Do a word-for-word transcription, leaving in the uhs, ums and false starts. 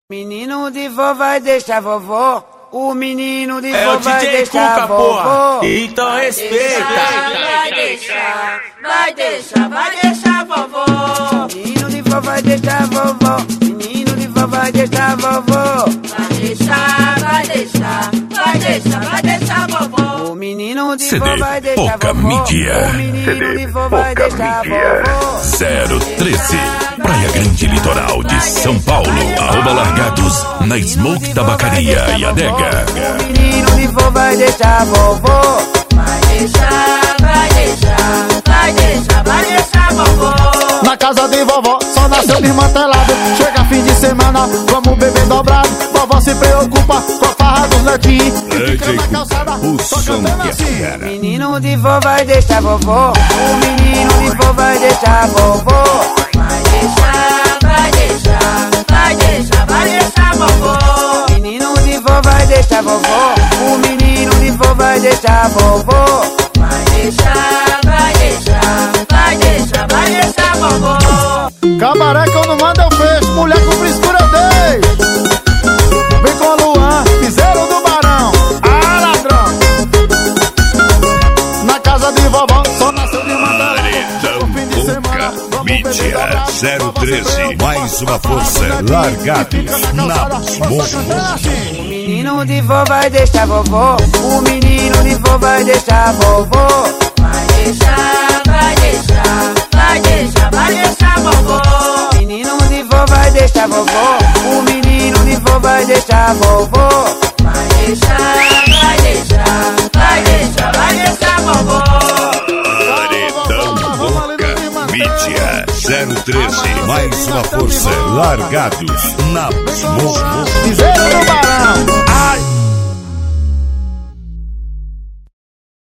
Menino de vó vai deixar vovó. O menino de é vó o vai D J deixar Cuca, vovó. porra. Então respeita. Vai deixar, vai deixar, vai deixar vovó. Menino de vó vai deixar vovó. Menino de vó vai deixar vovó. Vai deixar, vai deixar, vai deixar, vai deixar vovó. O menino de C D vó vai deixar Pouca vovó. Mídia. O menino C D de vó vai Pouca deixar Mídia. vovó. zero treze, Praia Grande Litoral de São Paulo. Arroba Largados, na Smoke Tabacaria e Adega. O menino de vó vai deixar vovó. Vai deixar, vai deixar, vai deixar, vai deixar vovó. Na casa de vovó só nasceu desmantelado. Chega fim de semana, vamos beber dobrado. Vovó se preocupa com a farra dos netinhos. E fica na calçada, só cantando assim. Menino de vó vai deixar vovó. O menino de vó vai deixar vovó. Vai deixar, vai deixar, vai deixar, vai deixar vovó. Menino de vó vai deixar vovó. O menino de vó vai deixar vovó. Vai deixar, vai deixar, vai deixar, vai deixar vovó. Cabaré que eu não mando eu fecho. Mulher com frescura eu deixo. Vem com o Luan, piseiro do Barão. Ah, ladrão. Na casa de vovó só nasceu de mandar. Pouca Mídia. zero treze, mais uma força. Largados, na Smoke. O menino de vó vai deixar vovó. O menino de vó vai deixar vovó. Vai deixar, vai deixar, vai deixar, vai deixar vovó. Menino de vó vai deixar vovó. O menino de vó vai deixar vovó. Vai deixar, vai deixar, vai deixar, vai deixar vovó. Paredão Pouca Mídia. zero treze, mais uma força. Largados, na Smoke.